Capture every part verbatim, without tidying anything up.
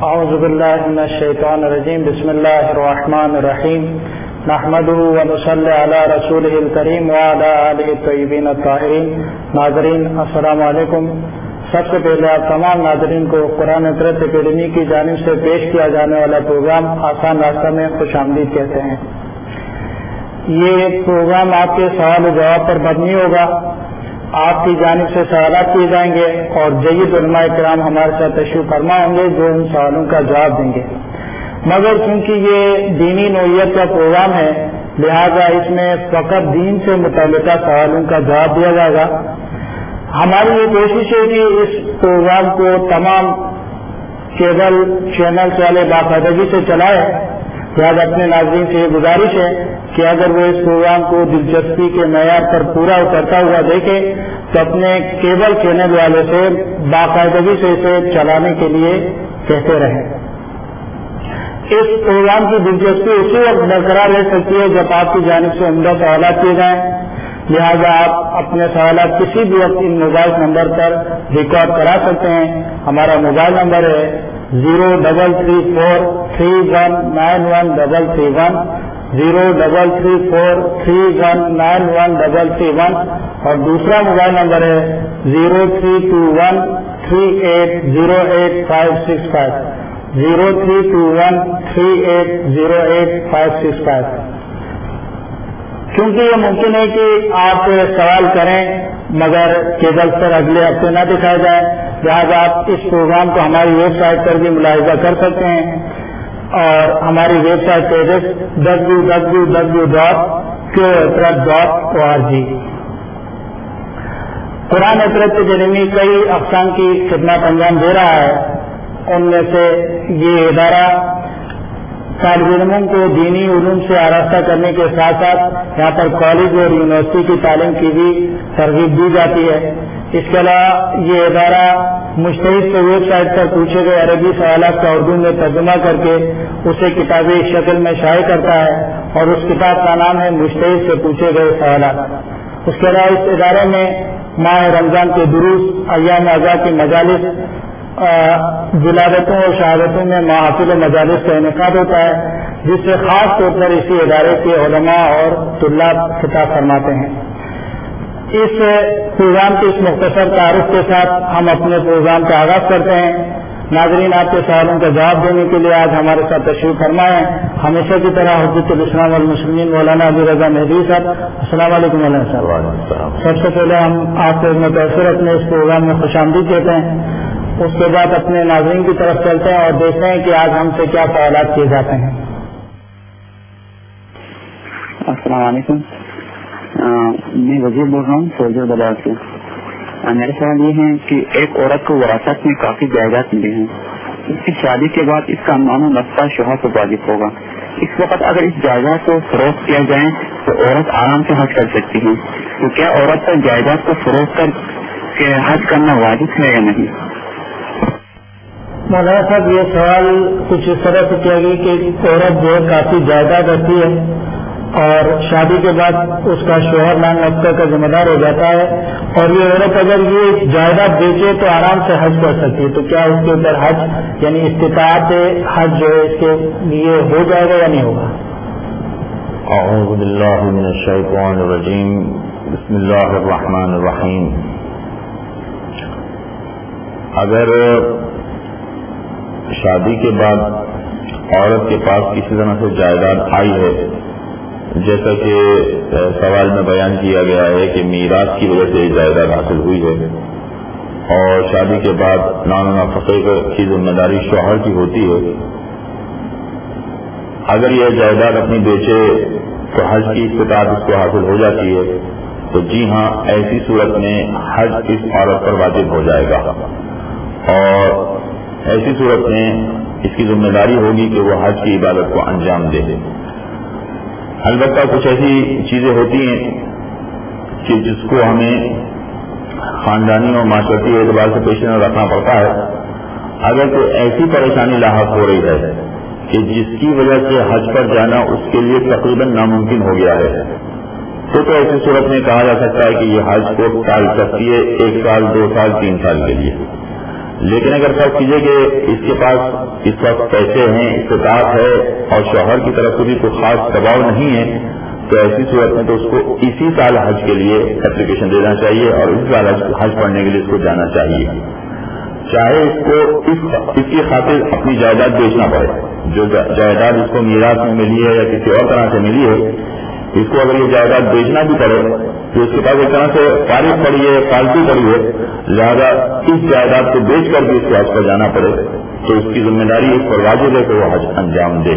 اعوذ باللہ من الشیطان الرجیم بسم اللہ الرحمن الرحیم نحمدہ ونصلی علی رسولہ الکریم وعلی آلہ الطیبین الطاہرین. ناظرین السلام علیکم. سب سے پہلے آپ تمام ناظرین کو قرآن ترت اکیڈمی کی جانب سے پیش کیا جانے والا پروگرام آسان راستہ میں خوش آمدید کہتے ہیں. یہ پروگرام آپ کے سوال و جواب پر مبنی ہوگا. آپ کی جانب سے سوالات کیے جائیں گے اور جید علماء کرام ہمارے ساتھ تشریف فرما ہوں گے جو ان سوالوں کا جواب دیں گے. مگر چونکہ یہ دینی نوعیت کا پروگرام ہے لہذا اس میں فقط دین سے متعلقہ سوالوں کا جواب دیا جائے گا. ہماری یہ کوشش ہے کہ اس پروگرام کو تمام کیبل چینلز والے باقاعدگی سے چلائے. لہٰذا اپنے ناظرین سے یہ گزارش ہے کہ اگر وہ اس پروگرام کو دلچسپی کے معیار پر پورا اترتا ہوا دیکھے تو اپنے کیبل چینل والے سے باقاعدگی سے اسے چلانے کے لیے کہتے رہیں. اس پروگرام کی دلچسپی اسی وقت برقرار رہ سکتی ہے جب آپ کی جانب سے عمدہ سوالات کیے جائیں. لہذا آپ اپنے سوالات کسی بھی وقت ان موبائل نمبر پر ریکارڈ کرا سکتے ہیں. ہمارا موبائل نمبر ہے zero double three four three one nine one double three one zero double three four three one nine one double three one اور دوسرا موبائل نمبر ہے zero three two one three eight zero eight five six five zero three two one three eight zero eight five six five. کیونکہ یہ ممکن ہے کہ آپ سوال کریں مگر کیبل پر اگلے ہفتے نہ دکھایا جائے. لہٰذا آپ اس پروگرام کو ہماری ویب سائٹ پر بھی ملاحظہ کر سکتے ہیں اور ہماری ویب سائٹ کا address W W W dot Q Itrat dot O R G. Quran Itrat academy کئی اقسام کی خدمات انجام دے رہا ہے. ان میں سے یہ ادارہ طالب علموں کو دینی علوم سے آراستہ کرنے کے ساتھ ساتھ یہاں پر کالج اور یونیورسٹی کی تعلیم کی بھی ترغیب دی جاتی ہے. اس کے علاوہ یہ ادارہ مشترک سے ویب سائٹ پر پوچھے گئے عربی سوالات کا اردو میں ترجمہ کر کے اسے کتابی شکل میں شائع کرتا ہے اور اس کتاب کا نام ہے مشترک سے پوچھے گئے سوالات. اس کے علاوہ اس ادارے میں ماہ رمضان کے دروس ایام اعضاء کی مجالس ولادتوں اور شہادتوں میں محافل و مجالس کا انعقاد ہوتا ہے جس سے خاص طور پر اسی ادارے کے علماء اور طلاب خطاب فرماتے ہیں. اس پروگرام کے اس مختصر تعارف کے ساتھ ہم اپنے پروگرام کا آغاز کرتے ہیں. ناظرین آپ کے سوالوں کا جواب دینے کے لیے آج ہمارے ساتھ تشریف فرما ہے ہمیشہ کی طرح حجت الاسلام والمسلمین مولانا ابو رضا مہدی صاحب. السلام علیکم مولانا صاحب. سب سے پہلے ہم آپ کو متاثر اپنے اس پروگرام میں خوش آمدید کہتے ہیں. اس کے بعد اپنے ناظرین کی طرف چلتے ہیں اور دیکھتے ہیں کہ آج ہم سے کیا سوالات کیے جاتے ہیں. السلام علیکم. میں وزیر بول رہا ہوں سولجر بازار سے. میرا سوال یہ ہے کہ ایک عورت کو وراثت میں کافی جائیداد ملی ہیں. اس کی شادی کے بعد اس کا معنی نفقہ شوہر کو واجب ہوگا. اس وقت اگر اس جائیداد کو فروخت کیا جائے تو عورت آرام سے حج کر سکتی ہے. تو کیا عورت پر جائیداد کو فروخت کر کے حج کرنا واجب ہے یا نہیں؟ مولانا صاحب یہ سوال کچھ اس طرح سے کیا گیا کہ عورت جو ہے کافی جائیداد رکھتی ہے اور شادی کے بعد اس کا شوہر لان نفقہ کا ذمہ دار ہو جاتا ہے اور یہ عورت اگر یہ جائیداد بیچے تو آرام سے حج کر سکتی ہے. تو کیا اس کے اوپر حج یعنی استطاعت حج جو ہے اس کے لیے ہو جائے گا یا نہیں ہوگا؟ اعوذ باللہ من الشیطان الرجیم بسم اللہ الرحمن الرحیم. اگر شادی کے بعد عورت کے پاس کسی طرح سے جائیداد آئی ہے جیسا کہ سوال میں بیان کیا گیا ہے کہ میراث کی وجہ سے جائیداد حاصل ہوئی ہے اور شادی کے بعد نان و نفقے کی ذمہ داری شوہر کی ہوتی ہے، اگر یہ جائیداد اپنی بیچے تو حج کی استطاعت اس کو حاصل ہو جاتی ہے. تو جی ہاں ایسی صورت میں حج اس عورت پر واجب ہو جائے گا اور ایسی صورت میں اس کی ذمہ داری ہوگی کہ وہ حج کی عبادت کو انجام دے دے. البتہ کچھ ایسی چیزیں ہوتی ہیں کہ جس کو ہمیں خاندانی اور معاشرتی اعتبار سے پیش نظر رکھنا پڑتا ہے. اگر کوئی ایسی پریشانی لاحق ہو رہی ہے کہ جس کی وجہ سے حج پر جانا اس کے لیے تقریباً ناممکن ہو گیا ہے تو تو ایسی صورت میں کہا جا سکتا ہے کہ یہ حج کو ٹال سکتی ہے ایک سال دو سال تین سال کے لیے. لیکن اگر فرض کیجیے کہ اس کے پاس اس وقت پیسے ہیں، استطاعت ہے اور شوہر کی طرف سے بھی کوئی خاص دباؤ نہیں ہے، تو ایسی صورت میں تو اس کو اسی سال حج کے لیے اپلیکیشن دینا چاہیے اور اسی سال حج پڑھنے کے لیے اس کو جانا چاہیے، چاہے اس کو اس, اس کی خاطر اپنی جائیداد بیچنا پڑے، جو جائیداد اس کو میراث میں ملی ہے یا کسی اور طرح سے ملی ہے، اس کو اگر یہ جائیداد بیچنا بھی پڑے تو اس کے پاس ایک طرح سے فارغ پڑی ہے، فالتو پڑی ہے، لہذا اس جائیداد کو بیچ کر بھی اس کو حج پر جانا پڑے تو اس کی ذمہ داری اس پر واجب ہے کہ وہ حج انجام دے،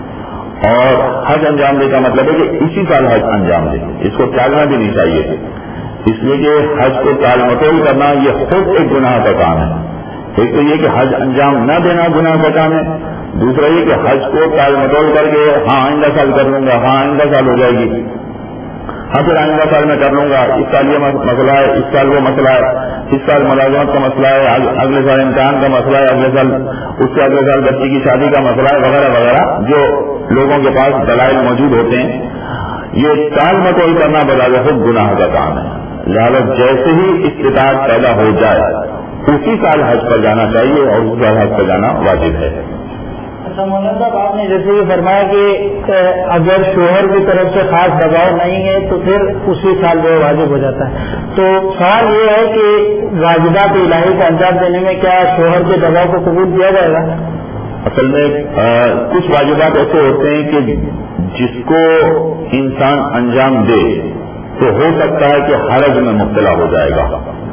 اور حج انجام دے کا مطلب ہے کہ اسی سال حج انجام دے، اس کو ٹالنا بھی نہیں چاہیے، اس لیے کہ حج کو ٹال مٹول کرنا یہ خود ایک گناہ کا کام ہے۔ ایک تو یہ کہ حج انجام نہ دینا گناہ کا کام ہے، دوسرا یہ کہ حج کو ٹال مٹول کر کے ہاں آئندہ سال کر لوں گا، ہاں آئندہ سال ہو جائے گی، ہاں پھر آئندہ سال میں کر لوں گا، اس سال یہ مسئلہ ہے، اس سال وہ مسئلہ ہے، اس سال ملازمت کا مسئلہ ہے، اگلے سال امتحان کا مسئلہ ہے، اگلے سال اس سے اگلے سال بچی کی شادی کا مسئلہ ہے، وغیرہ وغیرہ جو لوگوں کے پاس دلائل موجود ہوتے ہیں، یہ ٹال مٹول کرنا بجائے خود گناہ کا کام ہے، لہٰذا جیسے ہی استطاعت پیدا ہو جائے اسی سال حج پر جانا چاہیے اور اسی سال حج پر جانا واجب ہے۔ اچھا مولانا صاحب، آپ نے جیسے یہ فرمایا کہ اگر شوہر کی طرف سے خاص دباؤ نہیں ہے تو پھر اسی سال وہ واجب ہو جاتا ہے، تو سوال یہ ہے کہ واجبات الہی کو انجام دینے میں کیا شوہر کے دباؤ کو قبول کیا جائے گا؟ اصل میں کچھ واجبات ایسے ہوتے ہیں کہ جس کو انسان انجام دے تو ہو سکتا ہے کہ حرج میں مبتلا ہو جائے گا،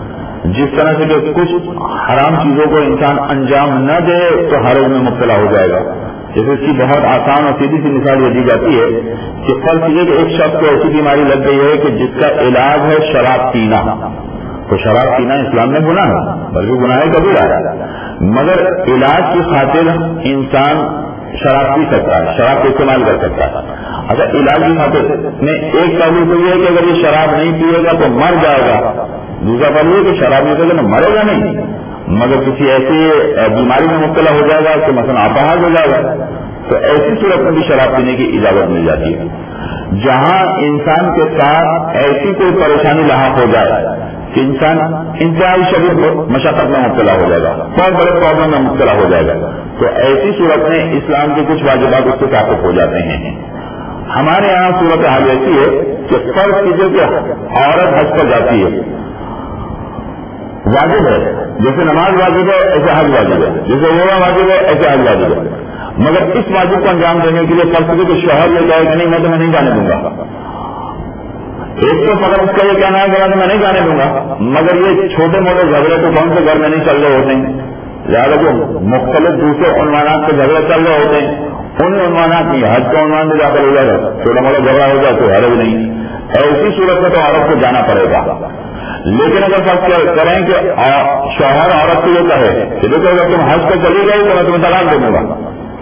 جس طرح سے کہ کچھ حرام چیزوں کو انسان انجام نہ دے تو حرج میں مبتلا ہو جائے گا۔ جیسے اس کی بہت آسان اور سیدھی سی مثال یہ دی جاتی ہے کہ فرض کیجیے کہ ایک شخص کو ایسی بیماری لگ گئی ہے کہ جس کا علاج ہے شراب پینا، تو شراب پینا اسلام میں گناہ ہے، بلکہ گناہ کبیرہ ہے، مگر علاج کی خاطر انسان شراب پی سکتا ہے، شراب کو استعمال کر سکتا ہے۔ اگر علاج کی خاطر میں ایک پہلو تو یہ ہے کہ اگر یہ شراب نہیں پیے گا تو مر جائے گا، دوسرا پہلو یہ کہ شراب نہیں پیے گا مرے گا نہیں، مگر کسی ایسی بیماری میں مبتلا ہو جائے گا کہ مثلا اپاہج ہو جائے گا، تو ایسی صورت میں بھی شراب پینے کی اجازت مل جاتی ہے۔ جہاں انسان کے ساتھ ایسی کوئی پریشانی لاحق ہو جائے کہ انسان انتہائی شدید مشقت میں مبتلا ہو جائے گا، بہت بڑے پرابلم میں مبتلا ہو جائے گا، تو ایسی صورت میں اسلام کے کچھ واجبات اس سے ثابت ہو جاتے ہیں۔ ہمارے یہاں صورت حال ایسی ہے کہ فرض کیجیے کہ عورت حج پر جاتی ہے، واجب ہے، جیسے نماز واجب ہے ایسے حج واجب ہے، جیسے روزہ واجب ہے ایسے حج واجب ہے، مگر اس واجب کو انجام دینے کے لیے فرض کیجیے کہ شوہر یہ کہے کہ نہیں میں تمہیں نہیں جانے دوں گا، ایک تو فقط اس کا یہ کہنا ہے کہ میں نہیں جانے دوں گا، مگر یہ چھوٹے موٹے جھگڑے تو کون سے گھر میں نہیں چل رہے ہوتے ہیں، لہٰذا جو مختلف دوسرے عنوانات کے جھگڑے چل رہے ہوتے ہیں انہیں عنوانات نہیں، حج کا عنوان بھی جا کر ہو جائے گا، چھوٹا موٹا جھگڑا ہو جائے تو حرج نہیں، ایسی صورت میں تو عورت کو جانا پڑے گا۔ لیکن اگر فرض کریں کہ شوہر عورت کو یہ کہے کہ دیکھو اگر تم حج پر چلی گئی تو میں تمہیں طلاق دوں گا،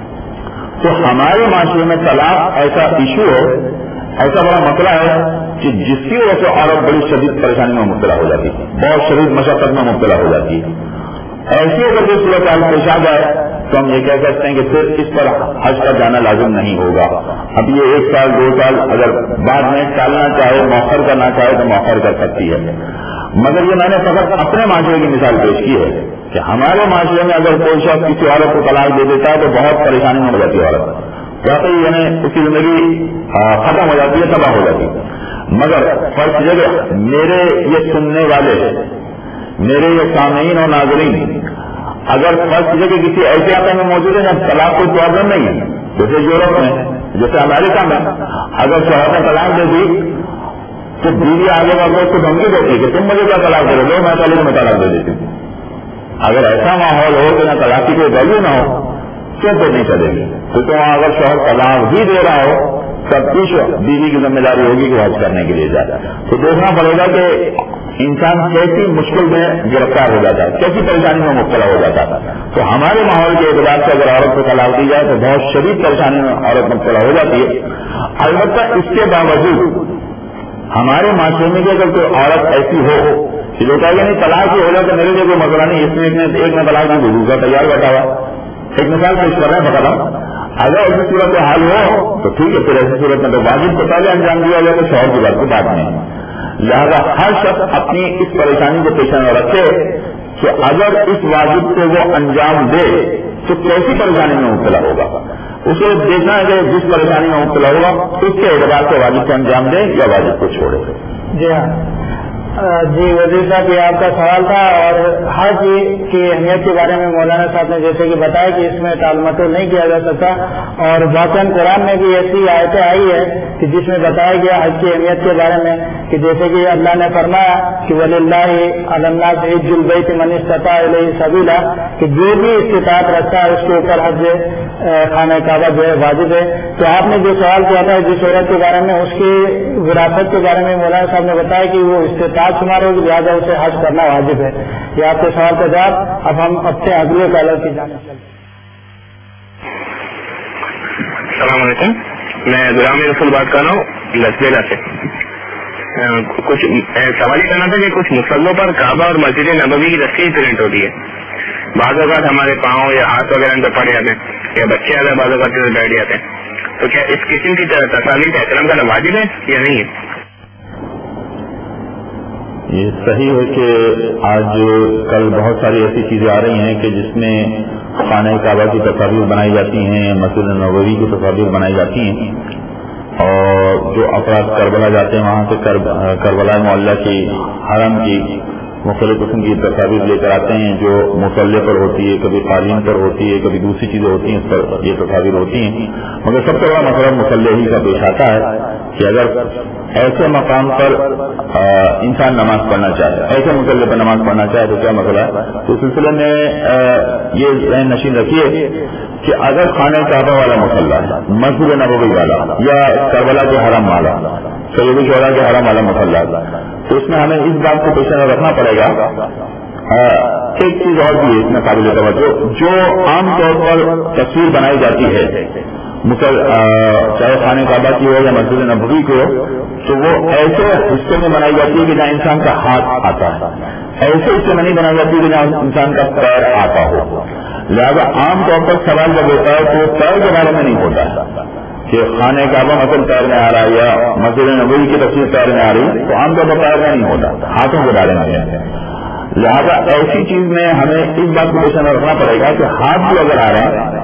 تو ہمارے معاشرے میں طلاق ایسا ایشو ہے، ایسا بڑا مسئلہ ہے کہ جس کی وجہ سے عورت بڑی شدید پریشانی میں مبتلا ہو جاتی ہے، بہت شدید مشقت میں مبتلا ہو جاتی ہے۔ ایسی اگر کوئی صورت حال پیش آ جائے تو ہم یہ کہہ سکتے ہیں کہ پھر اس پر حج پر جانا لازم نہیں ہوگا۔ اب یہ ایک سال دو سال اگر بعد میں ٹالنا چاہے، مؤخر کرنا چاہے تو مؤخر کر سکتی ہے، مگر یہ میں نے فقط اپنے معاشرے کی مثال پیش کی ہے کہ ہمارے معاشرے میں اگر کوئی شخص کسی عورت کو طلاق دے دیتا ہے تو بہت پریشانی میں ہو جاتی ہے عورت، واقعی یعنی اس کی زندگی ختم ہو جاتی ہے، تباہ ہو جاتی ہے۔ مگر فرض جگہ میرے یہ سننے والے، میرے یہ سامعین اور ناظرین اگر فرض جگہ کسی ایسے علاقے میں موجود ہے جہاں طلاق کوئی پرابلم نہیں ہے، جیسے یورپ میں، جیسے امریکہ میں، اگر شوہر نے طلاق دے دی تو بیوی آگے والوں کو دھمکی دیتی ہے کہ تم مجھے کیا طلاق دے رہے ہو، میں پہلے میں طلاق دے دیتی ہوں۔ اگر ایسا ماحول ہو کہ نہ طلاق کی کوئی ویلیو نہ ہو کیوں تو نہیں چلے گی، کیونکہ وہاں اگر شوہر طلاق ہی دے رہا ہو سب کچھ بیوی کی ذمہ داری ہوگی کہ حج کرنے کے لیے جاتا ہے، تو دیکھنا پڑے گا کہ انسان کیسی مشکل میں گرفتار ہو جاتا ہے، کیسی پریشانی میں مبتلا ہو جاتا ہے۔ تو ہمارے ماحول کے اعتبار سے اگر عورت کو طلاق دی جائے تو بہت شدید پریشانی میں عورت مبتلا ہو جاتی ہے۔ البتہ اس کے باوجود ہمارے معاشرے میں کہ اگر کوئی عورت ایسی ہو کہ جو کہے نہیں طلاق ہی ہو جائے تو میرے لیے کوئی مسئلہ نہیں، اس میں ایک میں طلاق نہیں دوسرا تیار بیٹھا ہوا، ایک مثال پیش کر رہے ہیں بتا رہا، اگر ایسی صورت حال ہو تو ٹھیک ہے، پھر ایسی صورت میں تو واجب کو پہلے انجام دیا جائے تو شوہر کی بات کو بعد میں، لہٰذا ہر شخص اپنی اس پریشانی کو پیش نظر رکھے کہ اگر اس واجب کو وہ انجام دے تو کیسی پریشانی میں مبتلا ہوگا. اسے دیکھنا ہے کہ جس پریشانی میں مبتلا ہوگا اس کے اعتبار سے واجب کو انجام دے یا واجب کو چھوڑے. جی ہاں جی وزیر صاحب یہ آپ کا سوال تھا. اور حج کی اہمیت کے بارے میں مولانا صاحب نے جیسے کہ بتایا کہ اس میں ٹال مٹول نہیں کیا جا سکتا, اور واقعاً قرآن میں بھی ایسی آیتیں آئی ہے کہ جس میں بتایا گیا حج کی اہمیت کے بارے میں کہ جیسے کہ اللہ نے فرمایا کہ وللہ علی الناس حج البیت من استطاع الیہ سبیلا, کہ جو بھی استطاعت رکھتا ہے اس کے اوپر حج خانہ کعبہ جو ہے واجب ہے. تو آپ نے جو سوال کیا تھا جس عورت کے بارے میں اس کی وراثت کے بارے میں مولانا صاحب نے بتایا کہ وہ استطاعت شمار ہوگی لہٰذا اسے حج کرنا واجب ہے. یہ آپ کے سوال کا جواب. اب ہم اپنے اگلے کالر کی جانب چلتے ہیں. السلام علیکم, میں غلام رسول بات کر رہا ہوں لسبیلا سے. کچھ سوال یہ کرنا تھا کہ کچھ مسلوں پر کعبہ اور مسجد نبوی کی تصویر پرنٹ ہوتی ہے. بعض اوقات ہمارے پاؤں یا ہاتھ وغیرہ ان پہ پڑ جاتے ہیں یا بچے اگر بعض اوقات بیٹھ جاتے ہیں, تو کیا اس قسم کی تصاویر کا احترام کرنا واجب ہے یا نہیں ہے؟ یہ صحیح ہے کہ آج کل بہت ساری ایسی چیزیں آ رہی ہیں کہ جس میں خانہ کعبہ کی تصاویر بنائی جاتی ہیں, مسجد نبوی کی تصاویر بنائی جاتی ہیں, اور جو افراد کربلا جاتے ہیں وہاں سے کربلا معلیٰ کی حرم کی مختلف قسم کی تصاویر لے کر آتے ہیں جو مصلے پر ہوتی ہے, کبھی قالین پر ہوتی ہے, کبھی دوسری چیزیں ہوتی ہیں, اس پر یہ تصاویر ہوتی ہیں. مگر سب سے بڑا مسئلہ مصلے ہی کا پیش آتا ہے کہ اگر ایسے مقام پر انسان نماز پڑھنا چاہے, ایسے مصلے پر نماز پڑھنا چاہے تو کیا مسئلہ ہے. تو اس سلسلے میں یہ ذہن نشین رکھیے کہ اگر خانہ کعبہ والا مصلہ ہے, مسجد نبوی والا یا کربلا کے حرم والا, سید شہداء کے حرم والا مصلہ, تو اس میں ہمیں اس بات کو پیش نظر رکھنا پڑے گا. ایک چیز اور بھی ہے اس میں قابل توجہ, جو عام طور پر تصویر بنائی جاتی ہے چاہے خانہ کعبہ کی ہو یا مسجد نبوی کی ہو, تو وہ ایسے حصے میں بنائی جاتی ہے کہ جہاں انسان کا ہاتھ آتا ہے, ایسے حصے میں نہیں بنائی جاتی کہ جہاں انسان کا پیر آتا ہو. لہذا عام طور پر سوال جب ہوتا ہے تو پیر کے بارے میں نہیں ہوتا ہے کہ خانہ کعبہ مثلا پیر میں آ رہا ہے یا مسجد نبوی کی تصویر پیر میں آ رہی, تو عام طور پر پیر میں نہیں ہوتا, ہاتھوں کے بارے میں ہے. لہذا ایسی چیز میں ہمیں اس بات کو پیش نظر رکھنا پڑے گا کہ ہاتھ بھی اگر آ رہے ہیں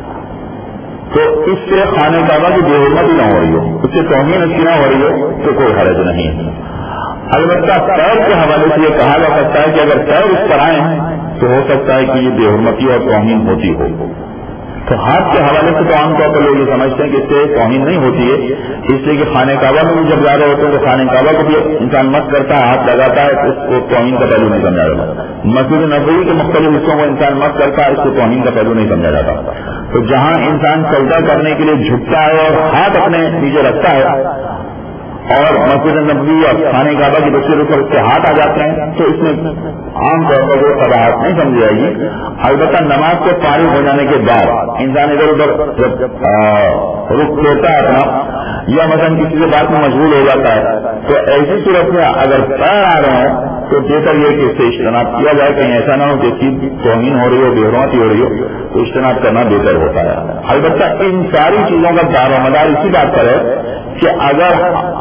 تو اس سے خانہ کعبہ کی بے حرمتی نہ ہو رہی ہو, اس سے توہین اچھی نہ ہو رہی ہو, تو کوئی حرج نہیں ہے. البتہ پیر کے حوالے سے یہ کہا جا سکتا ہے کہ اگر پیر اس پر آئے تو ہو سکتا ہے کہ یہ بے حرمتی اور توہین ہوتی ہو. تو ہاتھ کے حوالے سے تو عام طور پر لوگ یہ سمجھتے ہیں کہ اس سے توہین نہیں ہوتی ہے, اس لیے کہ خانہ کعبہ میں بھی جب جا رہے ہوتے ہیں تو خانہ کعبہ کو بھی انسان مت کرتا ہے, ہاتھ لگاتا ہے, تو اس کو توہین کا پہلو نہیں سمجھا جاتا. مسجد نبوی کے مختلف حصوں کو انسان مت کرتا ہے, اس کو توہین کا پہلو نہیں سمجھا جاتا. تو جہاں انسان سجدہ کرنے کے لیے جھکتا ہے اور ہاتھ اپنے نیچے رکھتا ہے اور مسجد نبوی اور خانہ کعبہ کی تصویروں پر اس کے ہاتھ آ جاتے ہیں, تو اس میں عام طور پر وہ قباحت نہیں سمجھی جائے گی. البتہ نماز سے فارغ ہو جانے کے بعد انسان ادھر ادھر رخ لیتا ہے اپنا, یا مثلا کسی سے بات میں مشغول ہو جاتا ہے, تو ایسی صورت میں اگر پیر آ رہے ہیں تو بہتر یہ کہ اس سے اجتناب کیا جائے, کہیں ایسا نہ ہو کہ اس کی توہین ہو رہی ہو, بے حرمتی ہو رہی ہو, تو اجتناب کرنا بہتر ہوتا ہے. البتہ ان ساری چیزوں کا دار و مدار اسی بات پر ہے کہ اگر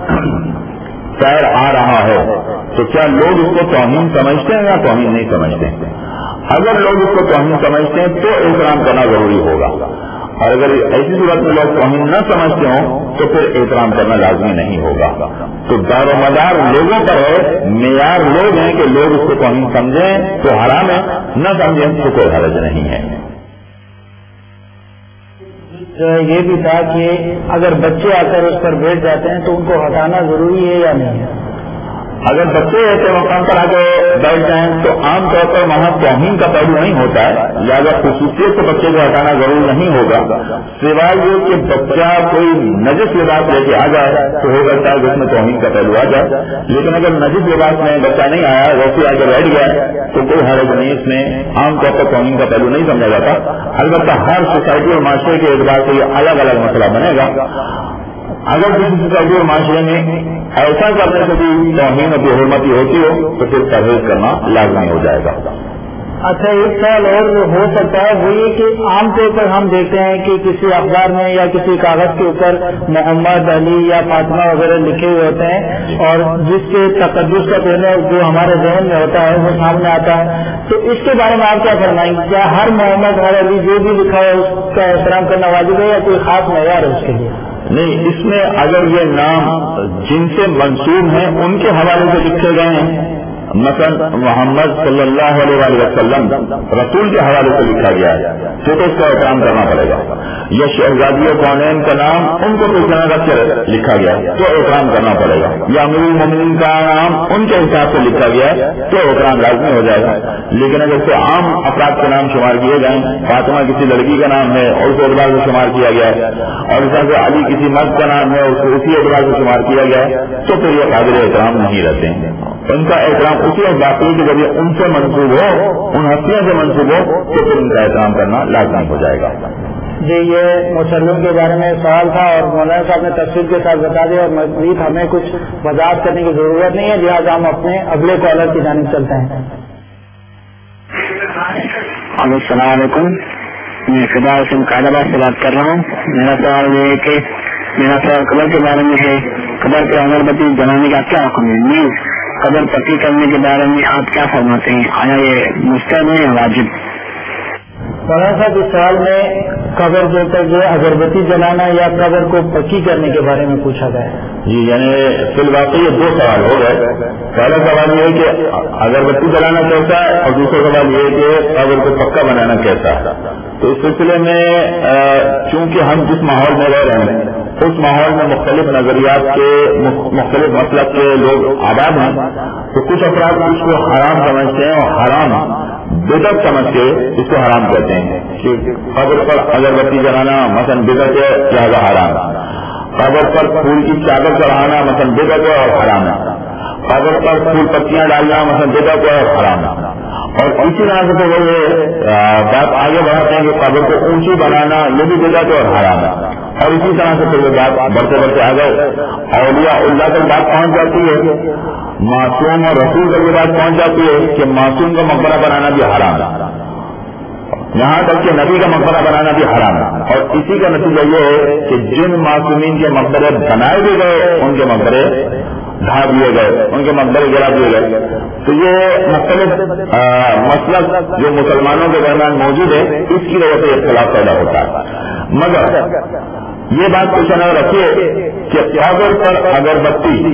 پیر آ رہا ہے تو کیا لوگ اس کو توہین سمجھتے ہیں یا توہین نہیں سمجھتے ہیں. اگر لوگ اس کو توہین سمجھتے ہیں تو احترام کرنا ضروری ہوگا, اور اگر ایسی صورت میں لوگ توہین نہ سمجھتے ہوں تو پھر احترام کرنا لازمی نہیں ہوگا. تو دار و مدار لوگوں پر ہے, معیار لوگ ہیں کہ لوگ اس کو توہین سمجھیں تو حرام ہے, نہ سمجھیں تو کوئی حرج نہیں ہے. یہ بھی تھا کہ اگر بچے آ کر اس پر بیٹھ جاتے ہیں تو ان کو ہٹانا ضروری ہے یا نہیں ہے. اگر بچے ایسے مقام پر آ کے بیٹھ جائیں تو عام طور پر وہاں توہین کا پہلو نہیں ہوتا ہے, لہٰذا خصوصیت سے بچے کو ہٹانا ضرور نہیں ہوگا, سوائے یہ کہ بچہ کوئی نجس لباس لے کے آ جائے تو ہو سکتا ہے جس میں توہین کا پہلو آ جائے. لیکن اگر نجس لباس میں بچہ نہیں آیا, ویسے آ کے بیٹھ گیا تو کوئی حرج نہیں, اس میں عام طور پر توہین کا پہلو نہیں سمجھا جاتا. البتہ ہر سوسائٹی اور معاشرے کے اعتبار سے یہ الگ الگ مسئلہ بنے گا. اگر کسی سوسائٹی اور معاشرے میں ایسا کرنے سے بھی توہین اور بے حرمتی ہوتی ہو تو پھر پرہیز کرنا لازمی ہو جائے گا. اچھا ایک سوال اور ہو سکتا ہے وہ یہ کہ عام طور پر ہم دیکھتے ہیں کہ کسی اخبار میں یا کسی کاغذ کے اوپر محمد علی یا فاطمہ وغیرہ لکھے ہوئے ہوتے ہیں اور جس کے تقدس کا پہلے جو ہمارے ذہن میں ہوتا ہے وہ سامنے آتا ہے، تو اس کے بارے میں آپ کیا فرمائیں گے؟ کیا ہر محمد ہر علی جو بھی لکھا ہے اس کا احترام کرنا واجب ہے یا کوئی خاص معیار ہے اس کے لیے؟ نہیں، اس میں اگر یہ نام جن سے منسوب ہیں ان کے حوالے سے لکھے گئے ہیں، مثلا محمد صلی اللہ علیہ وسلم رسول کے حوالے سے لکھا گیا ہے تو تو اس کا احترام کرنا پڑے گا، یا شہزادی کونین کا نام ان کو پوچھنا رکھ کے لکھا گیا تو احترام کرنا پڑے گا، یا امیر المومنین کا نام ان کے حساب سے لکھا گیا ہے تو احترام لازمی ہو جائے گا۔ لیکن اگر سے عام افراد کے نام شمار کیے گئے، فاطمہ کسی لڑکی کا نام ہے اور اس اعتبار سے شمار کیا گیا ہے، اور اس طرح سے علی کسی مرد کا نام ہے اس کو اسی اعتبار سے شمار کیا گیا ہے، تو پھر یہ قابل احترام نہیں رہتے ہیں۔ ان کا احترام اسی باقی کے ذریعے ان سے منسوب ہو، ان ہستیوں سے منسوب ہو تو پھر ان کا احترام کرنا لازمی ہو جائے گا۔ جی یہ مسلم کے بارے میں سوال تھا اور مولانا صاحب نے تفصیل کے ساتھ بتا دیا، اور مزید ہمیں کچھ وضاحت کرنے کی ضرورت نہیں ہے، لہٰذا ہم اپنے اگلے کالر کی جانب چلتے ہیں۔ السلام علیکم، میں فدا حسین قائد آباد سے بات کر رہا ہوں۔ میرا سوال یہ ہے کہ میرا سوال قبر کے بارے میں ہے، قبر پہ اگر بتی جلانے کا کیا حکم ہے؟ نیز قبر پکی کرنے کے بارے میں آپ کیا فرماتے ہیں؟ آیا یہ مستحب ہے یا واجب؟ مولانا صاحب اس سوال میں قبر کے اوپر جو اگربتی جلانا یا قبر کو پکی کرنے کے بارے میں پوچھا گیا ہے۔ جی یعنی فی الواقع یہ دو سوال ہو گئے۔ پہلا سوال یہ ہے کہ اگربتی جلانا کیسا ہے، اور دوسرا سوال یہ ہے کہ قبر کو پکا بنانا کیسا ہے۔ تو اس سلسلے میں چونکہ ہم جس ماحول میں رہ رہے ہیں اس ماحول میں مختلف نظریات کے مختلف مسلک کے لوگ آباد ہیں، تو کچھ افراد اس کو حرام سمجھتے ہیں اور حرام بدعت سمجھ کے اس کو حرام کہتے ہیں کہ قبر پر اگربتی جلانا مثلا بدعت ہے لہذا حرام، قبر پر پھول کی چادر چڑھانا مثلا بدعت ہے اور حرام ہے، قبر پر پھول پتیاں ڈالنا مثلا بدعت ہے اور حرام ہے۔ اور اسی طرح سے تو وہ یہ بات آگے بڑھاتے ہیں کہ قبر کو اونچی بنانا یہ بھی بدعت ہے اور حرام ہے، اور اسی طرح سے پھر وہ بات بڑھتے بڑھتے آ گئے اولیاء اللہ تک بات پہنچ جاتی ہے، معصوم اور رسول تک یہ بات پہنچ جاتی ہے کہ معصوم کا مقبرہ بنانا بھی حرام ہے، یہاں تک کہ نبی کا مقبرہ بنانا بھی حرام ہے۔ اور اسی کا نتیجہ یہ ہے کہ جن معصومین کے مقبرے بنائے بھی گئے ان کے مقبرے ڈھا دیے گئے، ان کے مقبرے گرا دیے گئے۔ تو یہ مختلف مسلک جو مسلمانوں کے درمیان موجود ہے اس کی وجہ سے اختلاف پیدا ہوتا ہے، مگر یہ بات کچھ نہ رکھیے کہ قبر پر اگربتی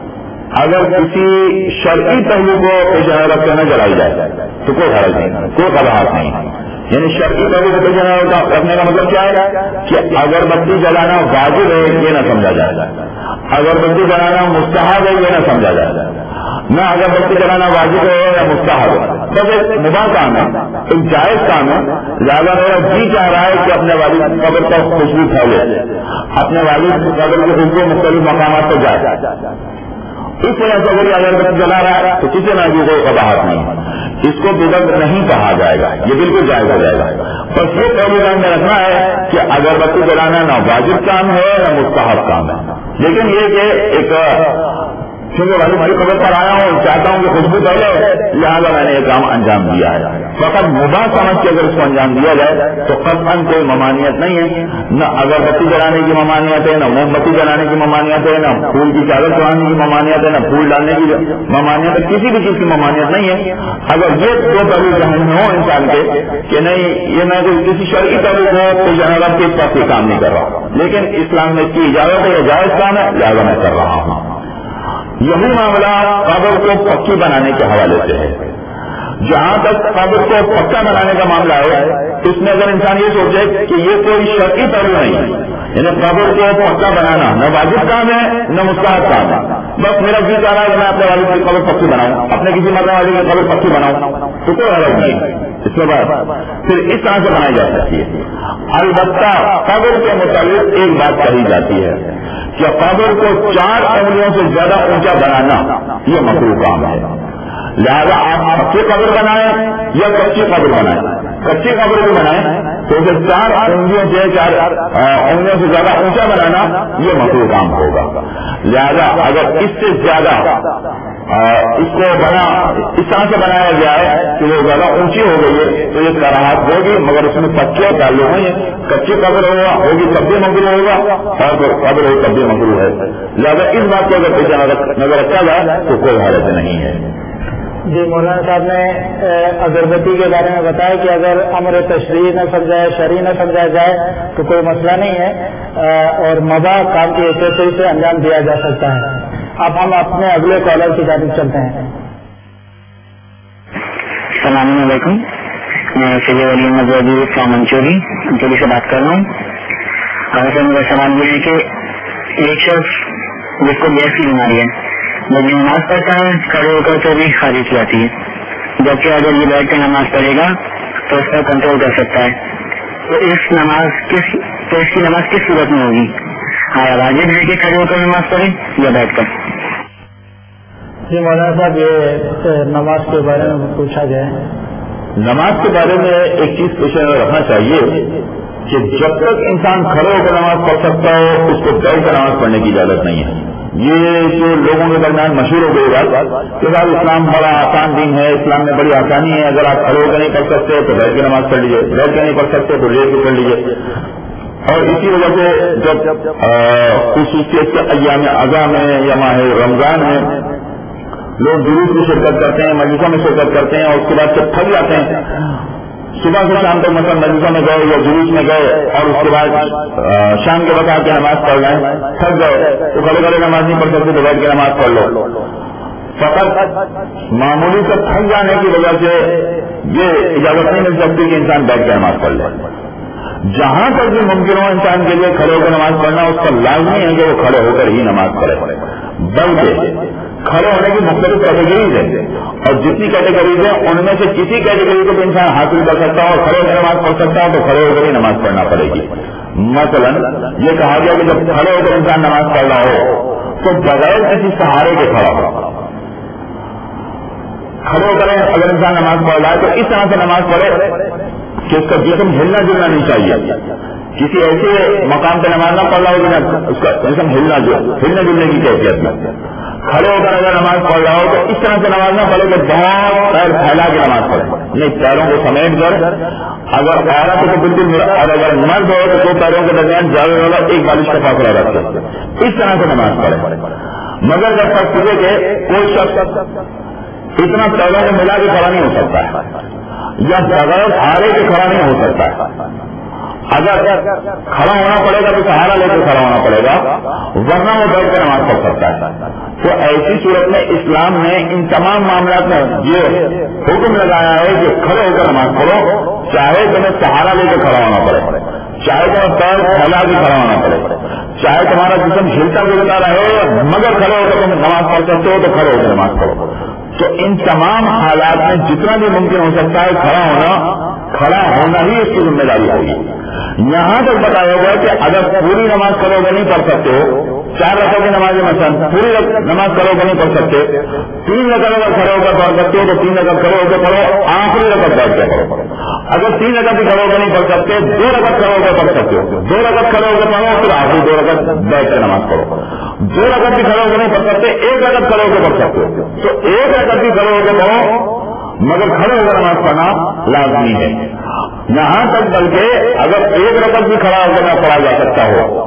اگر کسی شرعی پہلو کو پیش نظر رکھ کے نہ جلائی جائے تو کوئی حرج نہیں، کوئی قباحت نہیں۔ یعنی شرعی پہلو کو پیش نظر رکھنے کا مطلب کیا ہے کہ اگربتی جلانا واجب ہے یہ نہ سمجھا جائے، اگربتی جلانا مستحب ہے یہ نہ سمجھا جائے، نہ اگربتی جلانا واجب ہے یا مستحب ہے، بس ایک مباح کام ہے، ایک جائز کام ہے۔ زیادہ میرا جی چاہ رہا ہے کہ اپنے والد قبر پر خوشبو پھیلے، اپنے والد قبر کی خوشبو مختلف مقامات پر جائے، اس وجہ سے اگر اگربتی جلا رہا ہے تو کسی نہ بھی کوئی قباحت نہیں، اس کو بدعت نہیں کہا جائے گا، یہ بالکل جائز ہو جائے گا۔ بس یہ پہلے ٹائم میں رکھنا ہے کہ اگربتی جلانا نہ واجب کام ہے نہ مستحب کام ہے، لیکن یہ کہ ایک چونکہ والی بھائی قبر پر آیا ہوں چاہتا ہوں کہ خوشبو پہلے لہٰذا میں نے یہ کام انجام دیا ہے، فقط مباح سمجھ کے اگر اس کو انجام دیا جائے تو قطعاً کوئی ممانعت نہیں ہے، نہ اگربتی جلانے کی ممانعت ہے، نہ موم بتی جلانے کی ممانعت ہے، نہ پھول کی چادر چڑھانے کی ممانعت ہے، نہ پھول ڈالنے کی ممانعت ہے، کسی بھی چیز کی ممانعت نہیں ہے۔ اگر یہ دو پہلو ذہن میں ہو انسان کے کہ نہیں یہ میں کسی شرعی پہلو کو کوئی جناب کے ساتھ کوئی کام نہیں کر رہا، لیکن اسلام میں اس کی اجازت ہے، یہ جائز کام ہے لہٰذا میں کر رہا ہوں۔ یہی معاملہ قبر کو پکی بنانے کے حوالے سے ہے۔ جہاں تک قبر کو پکا بنانے کا معاملہ ہے اس میں اگر انسان یہ سوچے کہ یہ کوئی شرعی پہلو نہیں ہے، یعنی قبر کو پکا بنانا نہ واجب کام ہے نہ مستحب کام ہے، بس میرا جی چاہ رہا ہے کہ میں اپنے والد کی قبر پکی بناؤں، اپنے کسی مرنے والے کی قبر پکی بناؤں تو کوئی حرج نہیں، اس کے بعد پھر اس طرح سے بنائی جا سکتی ہے۔ البتہ قبر کے متعلق ایک بات کہی جاتی ہے کہ قبر کو چار انگلیوں سے زیادہ اونچا بنانا یہ مکروہ کام ہے، لہذا آپ پکی قبر بنائیں یا کچی قبر بنائیں، کچی قبر بھی بنائیں تو اسے چار انگلیوں سے چار انگلیوں سے زیادہ اونچا بنانا یہ مکروہ کام ہوگا، لہذا اگر اس سے زیادہ اس کو بنا اس طرح سے بنایا گیا ہے کہ وہ زیادہ اونچی ہو گئی ہے تو یہ کراہت ہوگی، مگر اس میں پکے ڈالے ہوئے ہیں، کچی قبر ہوگا ہوگی تب بھی مکروہ ہوگا اور قبر ہو تب بھی مکروہ ہے، لہٰذا اس بات کو اگر پیچھے نظر رکھا جائے تو کوئی حالت نہیں ہے۔ جی مولانا صاحب نے اگربتی کے بارے میں بتایا کہ اگر امر تشریح نہ سمجھائے شرعی نہ سمجھایا جائے تو کوئی مسئلہ نہیں ہے اور مباح کام کی حیثیت سے انجام دیا جا سکتا ہے۔ اب ہم اپنے اگلے کالر کی جانب چلتے ہیں۔ السلام علیکم، میں سید علی مزودی سامن چوری چوری سے بات کر رہا ہوں۔ اور میرا سوال یہ ہے کہ ایک شخص جس کو گیس کی بیماری ہے جب نماز پڑھتا ہے کھڑے ہو کر تو بھی خارج کی جاتی ہے، جبکہ اگر یہ بیٹھ کر نماز پڑھے گا تو اس پر کنٹرول کر سکتا ہے، تو اس نماز کس تو اس کی نماز کس صورت میں ہوگی؟ آیا واجب ہے کہ کھڑے ہو کر نماز پڑھے یا بیٹھ کر؟ جی مولانا صاحب یہ نماز کے بارے میں پوچھا گیا ہے۔ نماز کے بارے میں ایک چیز پیش نظر رکھنا چاہیے کہ جب تک انسان کھڑے ہو کر نماز پڑھ سکتا ہو اس کو بیٹھ کر نماز پڑھنے کی اجازت نہیں ہے۔ یہ جو لوگوں کے درمیان مشہور ہو گئی بات کہ صاحب اسلام بڑا آسان دین ہے، اسلام میں بڑی آسانی ہے، اگر آپ کھڑے ہو کر نہیں پڑھ سکتے تو بیٹھ کے نماز پڑھ لیجیے، بیٹھ کے نہیں پڑھ سکتے تو لیٹ کے پڑھ لیجیے۔ اور اسی وجہ سے جب خصوصیت سے ایام اعضاء میں یا ماہ رمضان میں لوگ جلوس میں شرکت کرتے ہیں، مجلسوں میں شرکت کرتے ہیں اور اس کے بعد جب تھک جاتے ہیں صبح سے شام تک مثلا مجلسوں میں گئے یا جلوس میں گئے اور اس کے بعد شام کے وقت آ کے نماز پڑھ رہے ہیں، تھک گئے تو کھڑے کھڑے نماز نہیں پڑھ سکتے تو بیٹھ کے نماز پڑھ لو۔ فقط معمولی سے تھک جانے کی وجہ سے یہ اجازت نہیں مل سکتی کہ انسان بیٹھ کے نماز پڑھ لے۔ جہاں تک بھی ممکن ہو انسان کے لیے کھڑے ہو کر نماز پڑھنا اس پر لازمی ہے کہ وہ کھڑے ہو کر ہی نماز پڑھے، بلکہ کھڑے ہونے کی مختلف کیٹیگریز ہیں اور جتنی کیٹیگریز ہیں ان میں سے کسی کیٹیگری کو بھی انسان حاصل کر سکتا ہو اور کھڑے ہو کر نماز پڑھ سکتا ہو تو کھڑے ہو کر ہی نماز پڑھنا پڑے گی۔ مثلا یہ کہا گیا کہ جب کھڑے ہو کر انسان نماز پڑھ رہا ہو تو بغیر کسی سہارے کے کھڑا ہو، کھڑے ہو کر اگر انسان نماز پڑھ رہا ہے تو اس طرح سے نماز پڑھے کہ اس کا جسم ہلنا جلنا نہیں چاہیے، کسی ایسے مقام پہ نماز نہ پڑھ رہا ہو کہ اس کا جسم ہلنا ہلنے جلنے کی کیفیت میں کھڑے ہو کر اگر نماز پڑھ رہا ہو تو اس طرح سے نماز نہ پڑھے کہ بہت پیر پھیلا کے نماز پڑھے، نہیں پیروں کو سمیٹ کر، اگر عورت ہو تو بالکل، اور اگر مرد ہو تو دو پیروں کے درمیان زیادہ سے زیادہ ایک بالش کا فاصلہ رکھے، اس طرح سے نماز پڑھے۔ مگر جب تک پوچھے کہ کوئی شخص اتنا پیروں کو ملا کے کھڑا نہیں ہو سکتا ہے یا بغیر سہارے کے کھڑا نہیں ہو سکتا ہے، اگر کھڑا ہونا پڑے گا تو سہارا لے کر کھڑا ہونا پڑے گا، ورنہ وہ بیٹھ کر نماز پڑھ سکتا ہے۔ تو ایسی صورت میں اسلام نے ان تمام معاملات میں یہ حکم لگایا ہے کہ کھڑے ہو کر نماز پڑھو، چاہے تمہیں سہارا لے کر کھڑا ہونا پڑے، چاہے تمہیں پیر پھیلا کے کھڑا ہونا پڑے، چاہے تمہارا جسم ہلتا گرتا رہے، مگر کھڑے ہو کر تم نماز پڑھ سکتے ہو تو کھڑے ہو کر نماز پڑھو۔ تو ان تمام حالات میں جتنا بھی ممکن ہو سکتا ہے کھڑا ہونا کھڑا ہونا ہی اس کی ذمہ داری ہوگی۔ یہاں تک بتایا گیا کہ اگر پوری نماز کرو گے نہیں پڑھ سکتے ہو، چار رکعت کی نماز مثلا پوری نماز کرو گے نہیں پڑھ سکتے، تین رکعت اگر کھڑے ہو کر پڑھ سکتے ہو تو تین رکعت کھڑے ہو کے پڑھو، آخری رکعت بیٹھ کے پڑھو۔ اگر تین رکعت بھی کھڑے ہو کر نہیں پڑھ سکتے، دو رکعت کھڑے ہو کر پڑھ سکتے ہو، دو رکعت کھڑے ہو کر پڑھو پھر آخری دو رکعت بیٹھ کے نماز پڑھو۔ دو رکعت بھی کھڑے ہو کر نہیں پڑھ سکتے، ایک رکعت کھڑے ہو کے پڑھ سکتے ہو، تو ایک رکعت بھی کھڑے ہو کے پڑھو مگر کھڑے ہو کر نماز پڑھنا لازمی ہے۔ یہاں تک بلکہ اگر ایک رکعت بھی کھڑا ہو کر نہ پڑھا جا سکتا ہو،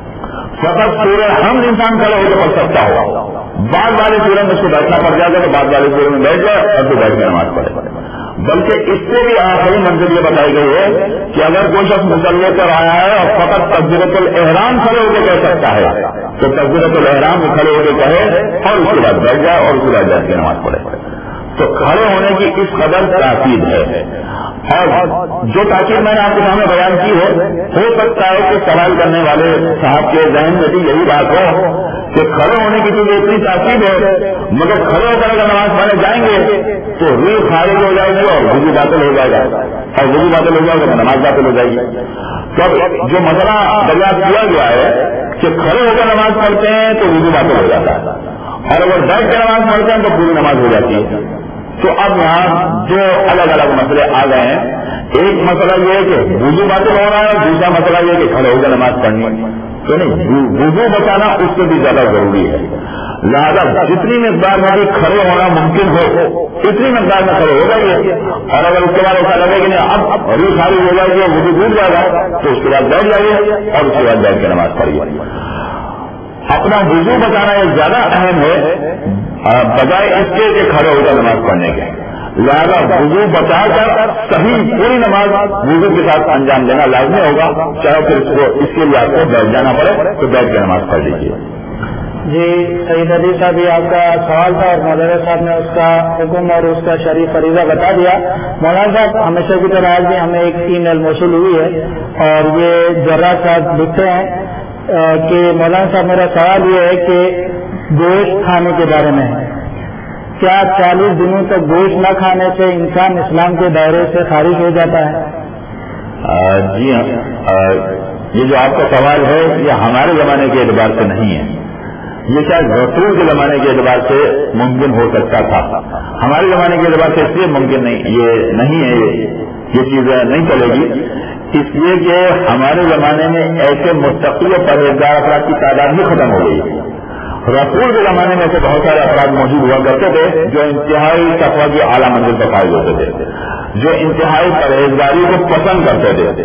فقط سورہ حمد انسان کھڑے ہو کے پڑھ سکتا ہو، بعد والے سورہ میں اس کو بیٹھنا پڑ جائے گا تو بعد والے سورہ میں بیٹھ جائے اور پھر بیٹھ کے نماز پڑھے۔ بلکہ اس سے بھی آخری منزل یہ بتائی گئی ہے کہ اگر کوئی شخص مصلی پر آیا ہے اور فقط تکبیرۃ الاحرام کھڑے ہو کے کہہ سکتا ہے تو تکبیرۃ الاحرام میں کھڑے ہو کے کہے اور اس کے بعد بیٹھ جائے اور اس کے بعد بیٹھ کے نماز پڑھے۔ تو کھڑے ہونے کی اس قدر تاکید ہے، اور جو تاکید میں نے آپ کے سامنے بیان کی ہے، ہو سکتا ہے کہ سوال کرنے والے صاحب کے ذہن میں بھی یہی بات ہو کہ کھڑے ہونے کی جو اتنی تاکید ہے مگر کھڑے ہو کر اگر نماز پڑھنے جائیں گے تو روح خارج ہو جائے گی اور وضو باطل ہو جائے گا، اور وضو باطل ہو جائے گا تو نماز باطل ہو جائے گی۔ تو جو مسئلہ دریافت کیا گیا ہے کہ کھڑے ہو کر نماز پڑھتے ہیں تو وضو باطل ہو جاتا ہے، اور اگر بیٹھ کے نماز پڑھتے ہیں تو پوری نماز ہو جاتی ہے۔ تو اب یہاں دو الگ الگ مسئلے آ گئے ہیں، ایک مسئلہ یہ ہے کہ وضو باطل ہو رہا ہے، دوسرا مسئلہ یہ کہ کھڑے ہو کر نماز پڑھنی۔ تو نہیں، وضو بچانا اس سے بھی زیادہ ضروری ہے. لہٰذا جتنی مقدار میں بھی کھڑے ہونا ممکن ہو اتنی مقدار میں کھڑے ہو جائیے. اور اگر اس کے بعد ایسا لگے کہ نہیں اب روح خالی ہو جائے گی وضو ٹوٹ جائے گا تو اس کے بعد بیٹھ جائیے اور اس کے بعد بیٹھ کے نماز پڑھیے. اپنا وضو بچانا یہ زیادہ اہم ہے بجائے اس کے کہ کھڑے ہو کر نماز پڑھنے کے. لہٰذا وضو بچا کر صحیح پوری نماز وضو کے ساتھ انجام دینا لازمی ہوگا. چاہے پھر اس کو اس کے لیے آپ کو بیٹھ جانا پڑے تو بیٹھ کے نماز پڑھ لیجیے. جی سعید علی صاحب یہ آپ کا سوال تھا اور مولانا صاحب نے اس کا حکم اور اس کا شرعی فریضہ بتا دیا. مولانا صاحب ہمیشہ کی طرح آج بھی ہمیں ایک ای میل موصول ہوئی ہے اور یہ جرا صاحب لکھتے ہیں کہ مولانا صاحب میرا سوال یہ ہے کہ گوشت کھانے کے بارے میں ہے. کیا چالیس دنوں تک گوشت نہ کھانے سے انسان اسلام کے دائرے سے خارج ہو جاتا ہے؟ جی ہاں، یہ جو آپ کا سوال ہے یہ ہمارے زمانے کے اعتبار سے نہیں ہے. یہ شاید رسول کے زمانے کے اعتبار سے ممکن ہو سکتا تھا. ہمارے زمانے کے اعتبار سے اس لیے ممکن نہیں یہ نہیں ہے یہ چیز نہیں چلے گی اس لیے کہ ہمارے زمانے میں ایسے مستقل پرہیزگار افراد کی تعداد بھی ختم ہو گئی ہے. رسول کے زمانے میں ایسے بہت سارے افراد موجود ہوا کرتے تھے جو انتہائی تقویٰ کی اعلیٰ منزل پر فائز ہوتے تھے، جو انتہائی پرہیزگاری کو پسند کرتے تھے.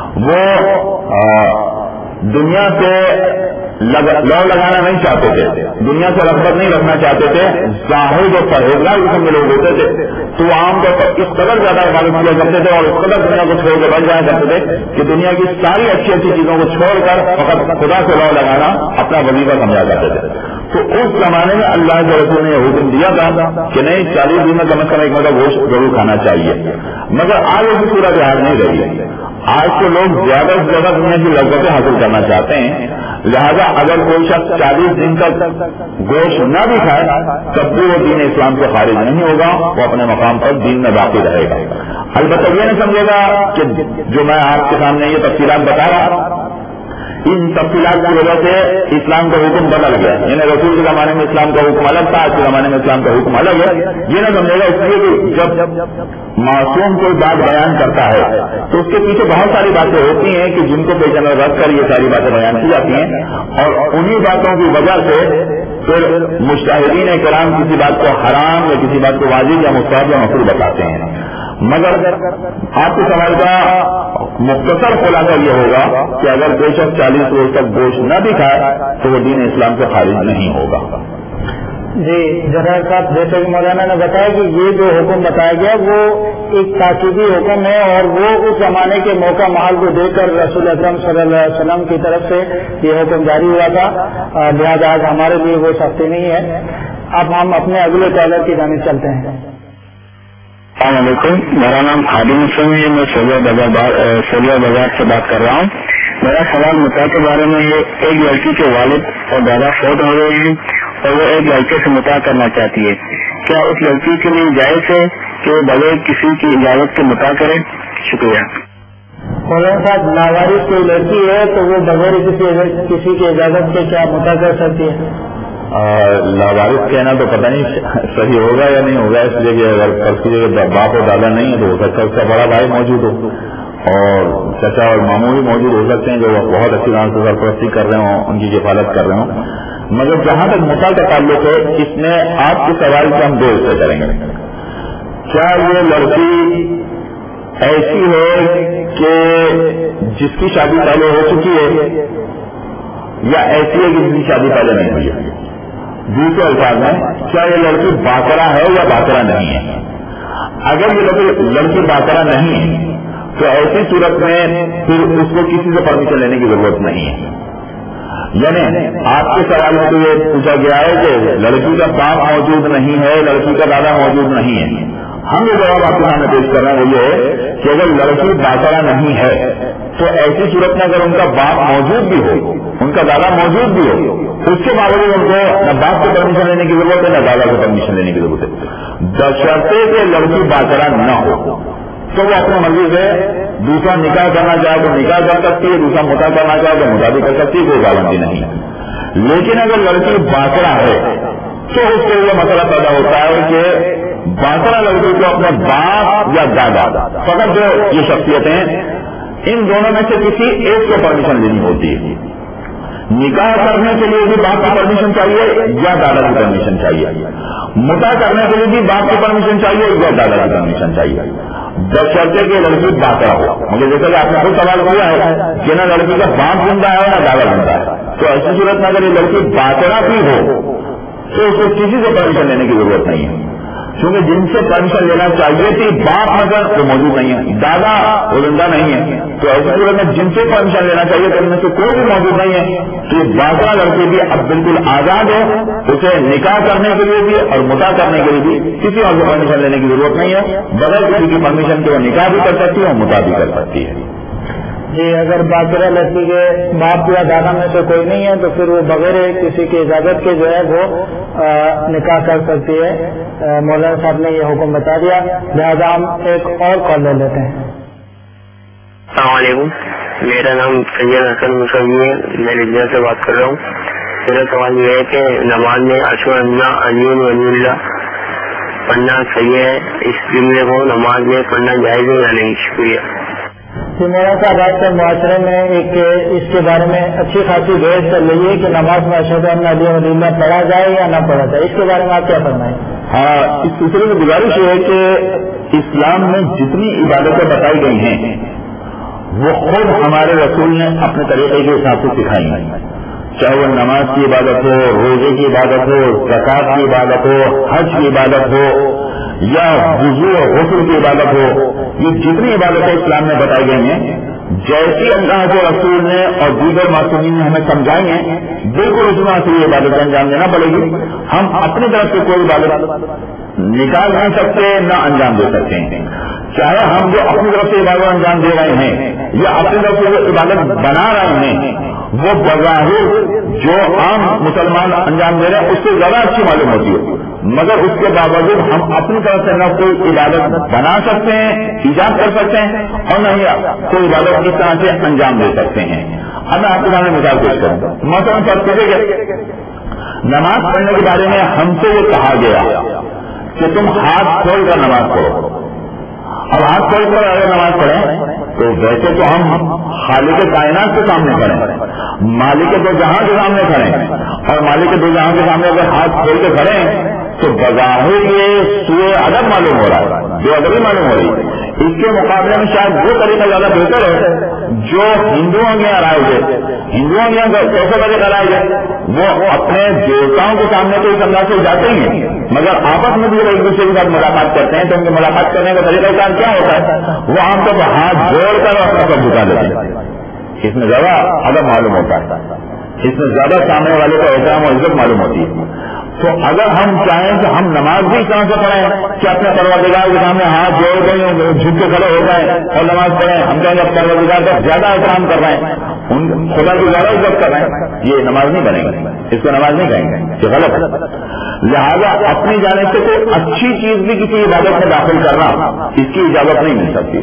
وہ دنیا سے لو لگانا نہیں چاہتے تھے، دنیا سے رغبت نہیں رکھنا چاہتے تھے. ظاہر جو پرہیزگار قسم کے لوگ ہوتے تھے تو وہ عام طور پر اس قدر زیادہ عبادت کیا کرتے تھے اور اس قدر دنیا کو چھوڑ کے بچ جایا کرتے تھے کہ دنیا کی ساری اچھی اچھی چیزوں کو چھوڑ کر فقط خدا سے لو لگانا اپنا وظیفہ سمجھا کرتے تھے. تو اس زمانے میں اللہ کے رسول نے یہ حکم دیا تھا کہ نہیں چالیس دن میں کم از کم ایک مطلب گوشت ضرور کھانا چاہیے. مگر آج ایسی صورت حال نہیں رہی. آج کے لوگ زیادہ سے زیادہ دنیا کی لذتیں حاصل کرنا چاہتے ہیں. لہذا اگر کوئی شخص چالیس دن تک گوشت نہ بھی کھائے تب بھی وہ دین اسلام سے خارج نہیں ہوگا، وہ اپنے مقام پر دین میں باقی رہے گا. البتہ یہ نہیں سمجھے گا کہ جو میں آپ کے سامنے یہ تفصیلات بتا رہا ان تفصیلات کی وجہ سے اسلام کا حکم بدل گیا. یعنی رسول کے زمانے میں اسلام کا حکم الگ تھا، آج کے زمانے میں اسلام کا حکم الگ ہے. یہ نہ سمجھے گا اس لیے کہ جب معصوم کوئی بات بیان کرتا ہے تو اس کے پیچھے بہت ساری باتیں ہوتی ہیں کہ جن کو پیش نظر رکھ کر یہ ساری باتیں بیان کی جاتی ہیں اور انہی باتوں کی وجہ سے پھر مجتہدین کرام کسی بات کو حرام یا کسی بات کو واجب یا مستحب یا مکروہ بتاتے ہیں. مگر آپ کے سوال کا مختصر خلاصہ یہ ہوگا کہ اگر کوئی شخص چالیس روز تک گوشت نہ بھی کھائے تو وہ دین اسلام سے خارج نہیں ہوگا. جی جنرل صاحب، جیسے کہ مولانا نے بتایا کہ یہ جو حکم بتایا گیا وہ ایک تاکیدی حکم ہے اور وہ اس زمانے کے موقع محال کو دیکھ کر رسول اکرم صلی اللہ علیہ وسلم کی طرف سے یہ حکم جاری ہوا تھا. لہٰذا آج ہمارے لیے وہ سختی نہیں ہے. اب ہم اپنے اگلے کالر کی جانب چلتے ہیں. السلام علیکم، میرا نام خادم حسین ہے، میں سولیا بازار سولیا بازار سے بات کر رہا ہوں. میرا سوال متا کے بارے میں ہے. ایک لڑکی کے والد اور دادا فوت ہو گئے ہیں اور وہ ایک لڑکے سے متا کرنا چاہتی ہے. کیا اس لڑکی کے لیے جائز ہے کہ وہ بغیر کسی کی اجازت کے متا کرے؟ شکریہ. مولانا صاحب، لاوارث کوئی لڑکی ہے تو وہ بغیر کسی کسی کی اجازت کے کیا متا کر سکتی ہے؟ لاوارث کہنا تو پتہ نہیں صحیح ہوگا یا نہیں ہوگا، اس لیے کہ اگر فرض کیجیے کہ باپ اور دادا نہیں ہے تو ہو سکتا ہے اس کا بڑا بھائی موجود ہو اور چچا اور ماموں بھی موجود ہو سکتے ہیں جو بہت اچھی طرح سے سرپرستی کر رہے ہوں، ان کی کفالت کر رہے ہوں. مگر جہاں تک متا کا تعلق ہے اس میں آپ کے سوال سے ہم دو حصے کریں گے. کیا یہ لڑکی ایسی ہے کہ جس کی شادی پہلے ہو چکی ہے یا ایسی ہے کہ جس کی شادی پہلے نہیں ہوئی ہے؟ دوسرے الفاظ میں کیا یہ لڑکی باقرہ ہے یا باقرہ نہیں ہے؟ اگر یہ لڑکی باقرہ نہیں ہے تو ایسی صورت میں پھر اس کو کسی سے پرمیشن لینے کی ضرورت نہیں ہے. یعنی آپ کے سوال میں تو یہ پوچھا گیا ہے کہ لڑکی کا باپ موجود نہیں ہے، لڑکی کا دادا موجود نہیں ہے. ہم یہ جواب آپ کے سامنے پیش کر رہے ہیں وہ یہ ہے کہ اگر لڑکی باقرہ نہیں ہے تو ایسی صورت میں اگر ان کا باپ موجود بھی ہو، ان کا دادا موجود بھی ہو، اس کے باوجود ان کو نہ باپ سے پرمیشن لینے کی ضرورت ہے نہ دادا سے پرمیشن لینے کی ضرورت ہے. بشرطے کہ لڑکی باقرہ نہ ہو تو وہ اپنی مرضی سے دوسرا نکاح کرنا چاہے تو نکاح کر سکتی ہے، دوسرا متا کرنا چاہے تو متا بھی کر سکتی ہے، کوئی پابندی نہیں ہے. لیکن اگر لڑکی باقرہ ہے تو اس کے لیے مسئلہ پیدا ہوتا ہے کہ باقرہ لڑکی کو اپنے باپ یا دادا فقط جو یہ شخصیتیں ان دونوں میں سے کسی ایک کو پرمیشن لینی ہوتی ہے. نکاح کرنے کے لیے بھی باپ کی پرمیشن چاہیے یا دادا کی پرمیشن چاہیے، متا کرنے کے لیے بھی باپ کی پرمیشن چاہیے یا دادا کی پرمیشن چاہیے، بشرطے کہ لڑکی باقرہ ہو۔ مجھے جیسا کہ آپ نے خود سوال کیا ہے کہ نہ لڑکی کا باپ زندہ ہے نہ دادا زندہ ہے، تو ایسی صورت میں اگر یہ لڑکی باقرہ بھی ہو تو اس کو کسی سے پرمیشن لینے کی ضرورت نہیں ہے، کیونکہ جن سے پرمیشن لینا چاہیے تھی باپ مگر وہ موجود نہیں ہے، دادا وہ زندہ نہیں ہے، تو ایسی صورت میں جن سے پرمیشن لینا چاہیے تو ان میں سے کوئی بھی موجود نہیں ہے، تو باقرہ لڑکی بھی اب بالکل آزاد ہے، اسے نکاح کرنے کے لیے بھی اور متا کرنے کے لیے بھی کسی اور سے پرمیشن لینے کی ضرورت نہیں ہے، بغیر کسی کی پرمیشن کے وہ نکاح بھی کر سکتی ہے اور متا بھی کر سکتی ہے۔ جی اگر باقرہ لڑکی کے باپ یا دادا میں سے کوئی نہیں ہے تو پھر وہ بغیر کسی کی اجازت کے جو ہے وہ نکاح کر سکتی ہے۔ مولانا صاحب نے یہ حکم بتا دیا، لہٰذا ہم ایک اور کال لے لیتے ہیں۔ السلام علیکم، میرا نام سید حسن مسلم ہے، میں لدھیانہ سے بات کر رہا ہوں۔ میرا سوال یہ ہے کہ نماز میں اشہد ان ولی اللہ پڑھنا صحیح ہے، اس جملے کو نماز میں پڑھنا جائز ہے یا نہیں؟ شکریہ۔ جی مولانا صاحب آج کل معاشرے میں ایک اس کے بارے میں اچھی خاصی بحث چل رہی ہے کہ نماز میں اشہد ان علی ولی اللہ پڑھا جائے یا نہ پڑھا جائے، اس کے بارے میں آپ کیا فرمائیں؟ ہاں، اس سلسلے میں گزارش یہ ہے کہ اسلام میں جتنی عبادتیں بتائی گئی ہیں وہ خود ہمارے رسول نے اپنے طریقے کے حساب سے سکھائی ہیں، چاہے وہ نماز کی عبادت ہو، روزے کی عبادت ہو، زکوٰۃ کی عبادت ہو، حج کی عبادت ہو یا وضو اور غسل کی عبادت ہو، یہ جتنی عبادتیں اسلام میں بتائی گئی ہیں جیسی اللہ کے رسول نے اور دیگر معصومین نے ہمیں سمجھائی ہیں بالکل اس میں سے یہ عبادت انجام دینا پڑے گی۔ ہم اپنی طرف سے کوئی عبادت نکال نہیں سکتے نہ انجام دے سکتے ہیں، چاہے ہم جو اپنی طرف سے عبادت انجام دے رہے ہیں یا اپنی طرف سے جو عبادت بنا رہے ہیں وہ بظاہر جو عام مسلمان انجام دے رہے ہیں اس سے زیادہ اچھی معلوم ہوتی ہے، مگر اس کے باوجود ہم اپنی طرف سے نہ کوئی عبادت بنا سکتے ہیں، ایجاد کر سکتے ہیں اور نہ ہی کوئی عبادت اس طرح سے انجام دے سکتے ہیں۔ اب میں آپ کے سامنے مثال پیش کروں، مثلاً فرض کیجیے کہ نماز پڑھنے کے بارے میں ہم سے یہ کہا گیا کہ تم ہاتھ کھول کر نماز پڑھو۔ اب ہاتھ کھول کر اگر نماز پڑھیں تو ویسے تو ہم خالق کائنات کے سامنے کھڑے، مالک دو جہاں کے سامنے کھڑے، اور مالک دو جہاں کے سامنے اگر ہاتھ کھول کے کھڑے تو بظاہر یہ سوء ادب معلوم ہو رہا ہے، بے ادبی معلوم ہو رہی ہے۔ اس کے مقابلے میں شاید وہ طریقہ زیادہ بہتر ہے جو ہندوؤں کے یہاں رائے گئے، ہندوؤں کے یہاں کیسے طریقہ رائے گئے، وہ اپنے دیوتاؤں کے سامنے تو اس انداز سے جاتے ہی ہیں مگر آپس میں بھی وہ ایک دوسرے کے ساتھ ملاقات کرتے ہیں، تو ان کے ملاقات کرنے کا طریقہ کار کیا ہوتا ہے، وہ عام طور پر ہاتھ جوڑ کر اپنا سب جھکا لیتے ہیں۔ اس میں زیادہ ادب معلوم ہوتا ہے، اس میں زیادہ سامنے والے کا احترام اور عزت معلوم ہوتی ہے۔ تو اگر ہم چاہیں کہ ہم نماز بھی اس طرح سے پڑھیں کہ اپنے پروردگار کے سامنے ہاتھ جوڑ کر جھک کے کھڑے ہو جائیں اور نماز پڑھیں، ہم کہیں گے پروردگار کا زیادہ احترام کر رہے ہیں، ان خدا کی زیادہ عزت کر رہے ہیں، یہ نماز نہیں بنے گی، اس کو نماز نہیں کہیں گے، یہ غلط ہے۔ لہذا اپنی جانب سے کوئی اچھی چیز بھی کسی عبادت میں داخل کرنا اس کی اجازت نہیں مل سکتی۔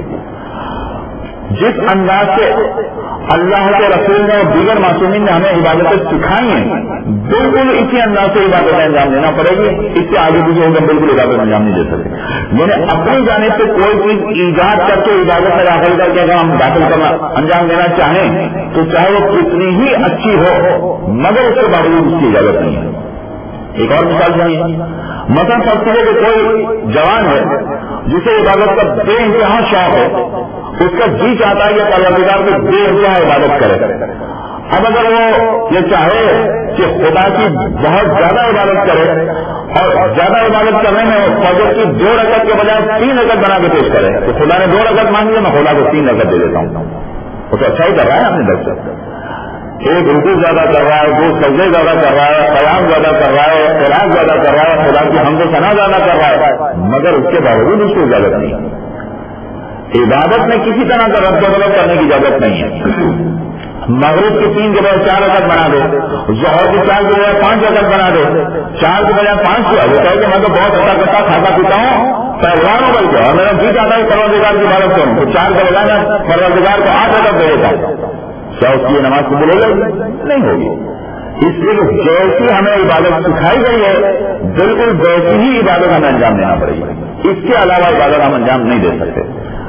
جس انداز سے اللہ کے رسول نے اور دیگر معصومین نے ہمیں عبادتیں سکھائی ہیں بالکل اسی انداز سے عبادتیں انجام دینا پڑے گی، اس سے آگے پیچھے ہم بالکل عبادت انجام نہیں دے سکتے۔ یعنی اپنی جانب سے کوئی چیز ایجاد کر کے عبادت میں داخل کر کے اگر ہم داخل کرنا انجام دینا چاہیں تو چاہے وہ کتنی ہی اچھی ہو مگر اس کے باوجود اس کی اجازت نہیں ہے۔ ایک اور مثال سنیے، مثلا فرض کریں کہ کوئی جوان ہے جسے عبادت کا بے انتہا شوق ہے، اس کا جی چاہتا ہے کہ پروردگار کو بے انتہا عبادت کرے۔ اب اگر وہ یہ چاہے کہ خدا کی بہت زیادہ عبادت کرے اور زیادہ عبادت کرنے میں فجر کی دو رکعت کے بجائے تین رکعت بنا کے پیش کرے تو خدا نے دو رکعت مانگی ہے، میں خدا کو تین رکعت دے دیتا ہوں، وہ تو اچھا ہی کر رہا ہے اپنے در سے، ایک رکوع زیادہ کر رہا ہے، دو سجدے زیادہ کر رہا ہے، قیام زیادہ کر رہا ہے، قرآن زیادہ کر رہا ہے، خدا کی حمد و ثنا زیادہ کر رہا ہے، مگر اس کے باوجود اس کو اجازت نہیں ہے۔ عبادت میں کسی طرح کا رد و بدل کرنے کی اجازت نہیں ہے۔ مغرب کی تین کے بجائے چار رکعت بنا دے، ظہر کی چار کے بجائے پانچ رکعت بنا دے، چار کے بجائے پانچ کیا وہ کہے کہ میں تو بہت اچھا کرتا کھاتا پیتا ہوں پہلوانوں بل کے، اور میرا جی چاہتا ہے پروردگار کی عبادت کروں تو چار کے بجائے میں پروردگار کو آٹھ رکعت دے دیتا، کیا اس کی نماز قبول ہو گئی؟ نہیں ہوگی۔ اس لیے جیسی ہمیں عبادت سکھائی گئی ہے بالکل ویسی ہی عبادت ہمیں انجام دینا پڑے گی، اس کے علاوہ عبادت ہم انجام نہیں دے سکتے۔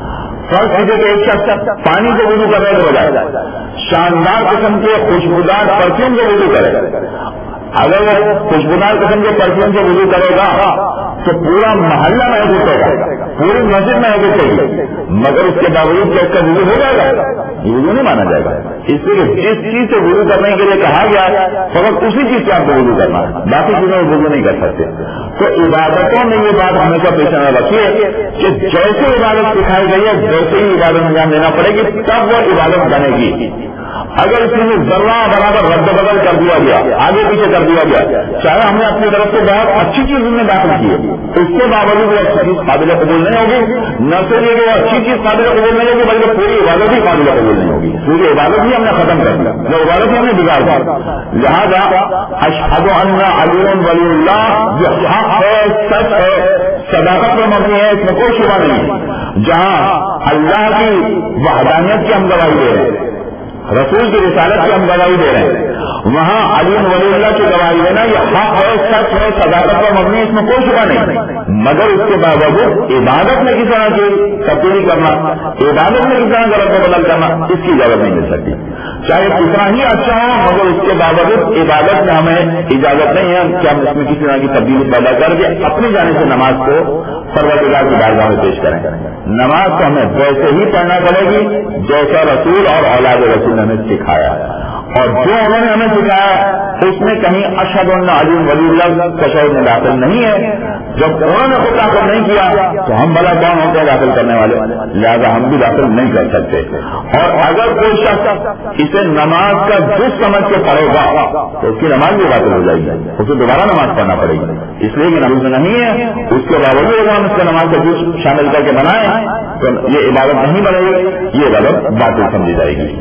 فرض کیجیے کہ ایک شخص پانی سے وضو کرنے کے بجائے شاندار قسم کے خوشبودار پرفیوم سے وضو کرے، اگر وہ خوشبودار قسم کے پرفیوم سے وضو کرے گا تو پورا محلہ محسوس ہوگا، پوری مسجد محسوس ہوگی، مگر اس کے باوجود کیا اس کا وضو ہو جائے گا؟ یہ وضو نہیں مانا جائے گا، اس لیے جس چیز سے وضو کرنے کے لیے کہا گیا فقط اسی چیز سے آپ کو وضو کرنا ہے، باقی چیزوں میں وضو نہیں کر سکتے۔ تو عبادتوں میں یہ بات ہمیشہ پیش نظر رکھیے کہ جیسے عبادت سکھائی گئی ہے ویسے ہی عبادت انجام دینا پڑے گی، تب وہ عبادت بنے گی۔ اگر اس میں ذرہ برابر رد بدل کر دیا گیا، آگے پیچھے کر دیا گیا، چاہے ہم نے اپنی طرف سے بہت اچھی چیز میں داخل کی ہے، اس کے باوجود وہ اچھی چیز قابل قبول نہیں ہوگی، نہ صرف یہ کہ وہ اچھی چیز قابل قبول نہیں ہوگی بلکہ پوری عبادت ہی قابل قبول نہیں ہوگی، کیونکہ عبادت ہی ہم نے ختم کر دیا، جو عبادت ہی ہم نے بگاڑ دیا۔ لہٰذا اشہد ان علی ولی اللہ جو حق ہے، سچ ہے، صداقت پر مبنی ہے، اس میں کوئی شبہ نہیں ہے، جہاں اللہ کی وحدانیت کی ہم گواہی دے رہے ہیں، رسول کی رسالت کی ہم گواہی دے رہے ہیں، وہاں علی ولی اللہ کی گواہی دینا یہ حق ہے، سچ ہے، صداقت پر مبنی ہے، اس میں کوئی شبہ نہیں، مگر اس کے باوجود عبادت میں کس طرح کی تبدیلی کرنا، عبادت میں کس طرح غلط و بدل کرنا، اس کی اجازت نہیں مل سکتی، چاہے کتنا ہی اچھا ہو مگر اس کے باوجود عبادت میں ہمیں اجازت نہیں ہے کہ ہم اس میں کسی طرح کی تبدیلی پیدا کر کے اپنی جانب سے نماز کو پروردگار کی بارگاہ میں پیش کریں۔ نماز تو ہمیں ویسے ہی پڑھنا پڑے گی جیسا رسول اور اولاد رسول نے ہمیں سکھایا، اور جو انہوں نے ہمیں سکھایا اس میں کہیں اشہد ان علی ولی اللہ تشہد میں داخل نہیں ہے، جب انہوں نے خود داخل نہیں کیا تو ہم بھلا کون ہوتے ہیں داخل کرنے والے، لہذا ہم بھی داخل نہیں کر سکتے۔ اور اگر کوئی شخص اسے نماز کا جز سمجھ کے پڑھے گا تو اس کی نماز بھی باطل ہو جائے گی، اسے دوبارہ نماز پڑھنا پڑے گی، اس لیے کہ نماز نہیں ہے، اس کے باوجود اگر ہم اس کا نماز کا جز شامل کر کے بنائیں تو یہ عبادت نہیں بنے گی، یہ عبادت باطل سمجھی جائے گی۔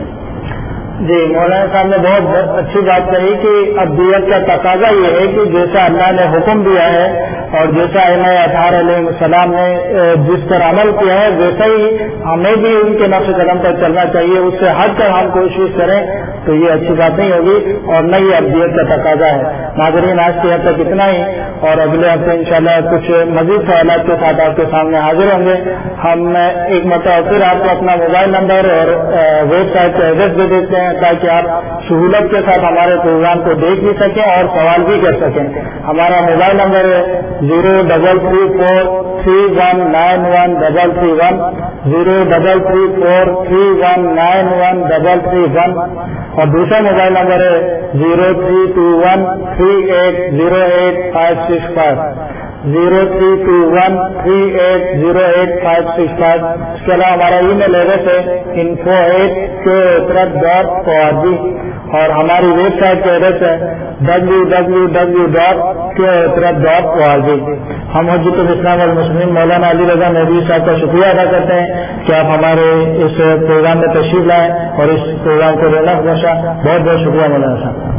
جی مولانا صاحب نے بہت اچھی بات کہی کہ ابدیت کا تقاضا یہ ہے کہ جیسا اللہ نے حکم دیا ہے اور جیسا ائمہ اطہار علیہ السلام نے جس پر عمل کیا ہے ویسا ہی ہمیں بھی ان کے نقش قدم پر چلنا چاہیے، اس سے ہٹ کر ہم کوشش کریں تو یہ اچھی بات نہیں ہوگی اور نہ یہ ابدیت کا تقاضا ہے۔ ناظرین آج کے حد تک اتنا ہی، اور اگلے ہفتے انشاءاللہ کچھ مزید سوالات کے ساتھ آپ کے سامنے حاضر ہوں گے۔ ہم ایک مرتبہ پھر آپ کو اپنا موبائل نمبر اور ویب سائٹ کا ایڈریس دے دیتے ہیں تاکہ آپ سہولت کے ساتھ ہمارے پروگرام کو دیکھ بھی سکیں اور سوال بھی کر سکیں۔ ہمارا موبائل نمبر ہے zero double three four three one nine one double three one, zero double three four three one nine one double three one, اور دوسرا موبائل نمبر ہے zero three two one three eight zero eight five six five, zero three two one three eight zero eight five six five. اس کے علاوہ ہمارا email address ہے info at K Itrat dot O R G, اور ہماری website کا ایڈریس ہے W W W dot K Itrat dot O R جی۔ ہم حجت الاسلام والمسلمین مولانا علی رضا نبوی صاحب کا شکریہ ادا کرتے ہیں کہ آپ ہمارے اس پروگرام میں تشریف لائیں اور اس پروگرام کو رونق بخشا۔ بہت بہت شکریہ مولانا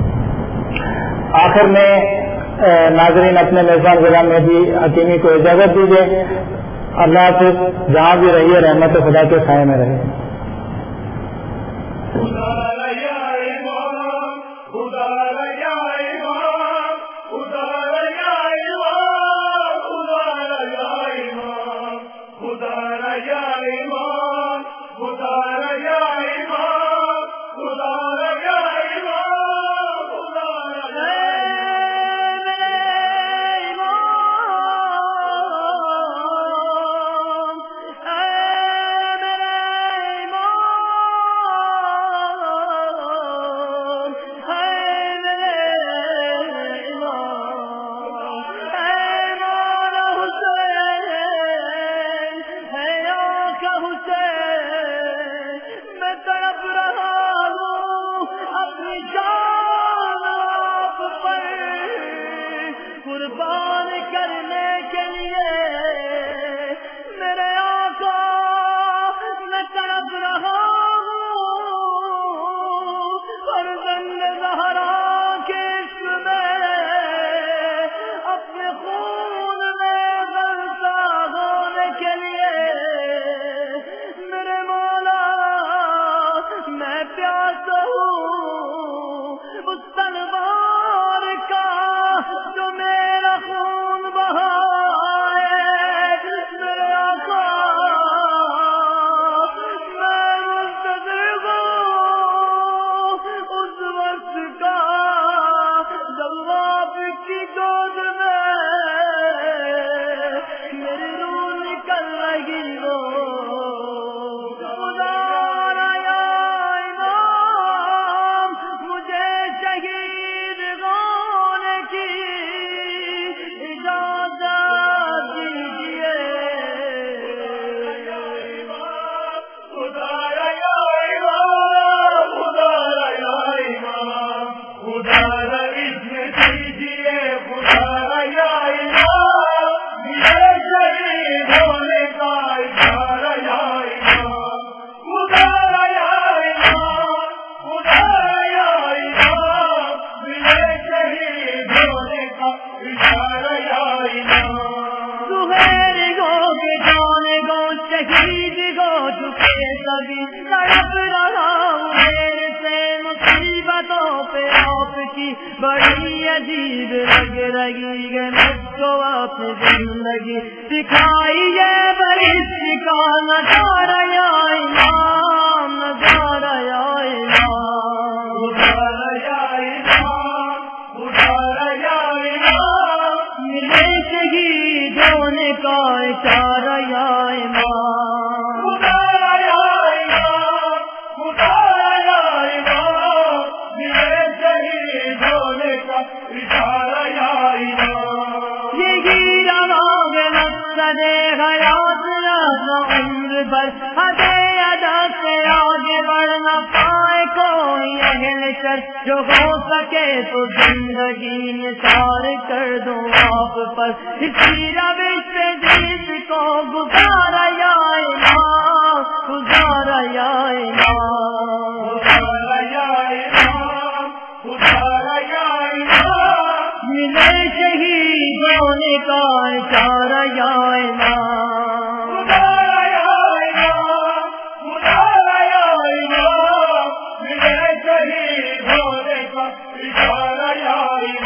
صاحب۔ آخر میں ناظرین اپنے میزبان غلام مہدی حکیمی کو اجازت دیجیے۔ اللہ حافظ، جہاں بھی رہیے رحمت خدا کے سائے میں رہے۔ کر رہی ہو خدا را یا امام مجھے شہید ہونے کی اجازت دیجیے خدا را یا امام خدا را یا امام خدا را اسم دیجیے خدا را یا امام مجھے شہید ہونے کا اشارہ یا امام خدا را یا امام خدا را یا امام مجھے شہید ہونے کا اشارہ یا امام سہیر گو کے جانے گو شہید گو چکے سبھی تڑپ رہا ہوں میرے سے مصیبتوں پہ آپ کی بڑی عجیب لگ رہی ہے مجھ کو اپنی زندگی سکھائیے بڑی سکھا نظارہ یا امام نظارہ یا امام نظارہ یا امام نظارہ یا امام ملے شہید ہونے کا اشارہ یا امام نظارہ یا امام نظارہ یا امام ملے شہید ہونے کا اشارہ یا امام یہی رواں مقصد حیات رہنا عمر بھر حدے ادا سے آگے بڑھنا پائے کوئی اہل شر جو ہو سکے تو زندگی نثار کر دوں آپ پر اسی روش پہ جیت کو گزارا یا امام گزارا یا امام گزارا یا امام گزارا یا امام ملے شہید ہونے کا اشارہ یا امام گزارا یا امام گزارا یا امام ملے شہید ہونے کا اشارہ یا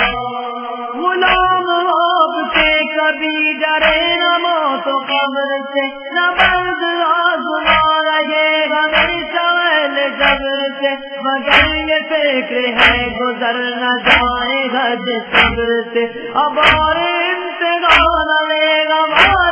امام غلام آپ کے کبھی ڈرے نہ موت و قبر سے نہ مرد آزما رہے گا میری سوال جبر سے مگر یہ فکر ہے گزر نہ جائے گا جس صبر سے اب اور امتحان لے گا